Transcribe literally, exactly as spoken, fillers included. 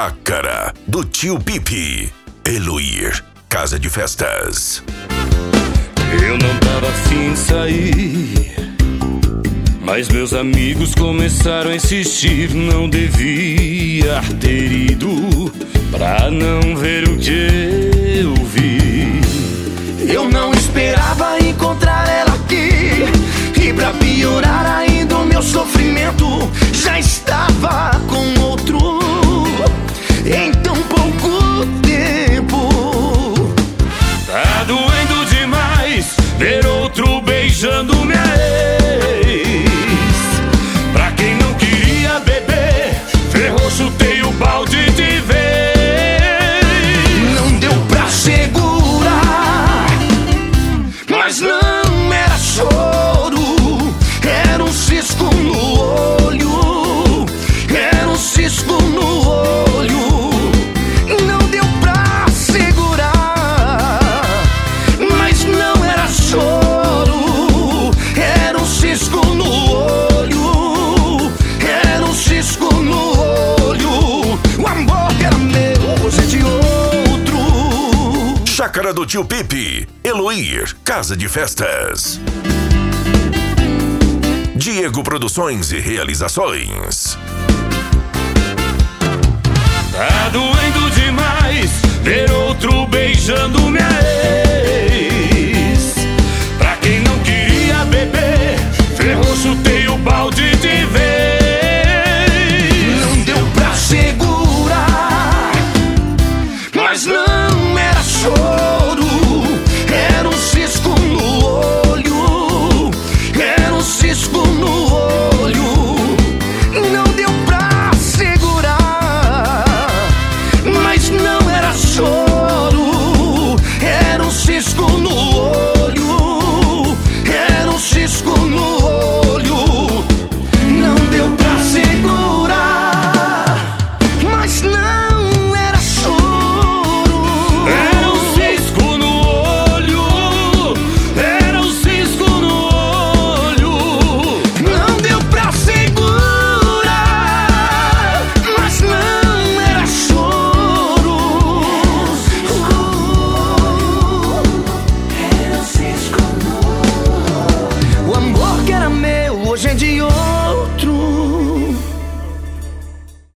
Chácara do Tio Pipi. Eluir, casa de festas. Eu não tava afim de sair, mas meus amigos começaram a insistir. Não devia ter ido pra não ver o que eu vi. Eu não esperava encontrar ela aqui, e pra piorar ainda o meu sofrimento já estava com outro em tão pouco tempo. Tá doendo demais ver outro beijando minha ex. Pra quem não queria beber, ferrou, chutei o balde de vez. Não deu pra segurar, mas não era choro, era um cisco no olho, era um cisco no olho. Não deu pra segurar, mas não era choro, era um cisco no olho, era um cisco no olho. O amor que era meu, hoje é de outro. Chácara do Tio Pipi. Eluir, casa de festas. Diego Produções e Realizações. Tá doendo demais ver outro beijando minha ex.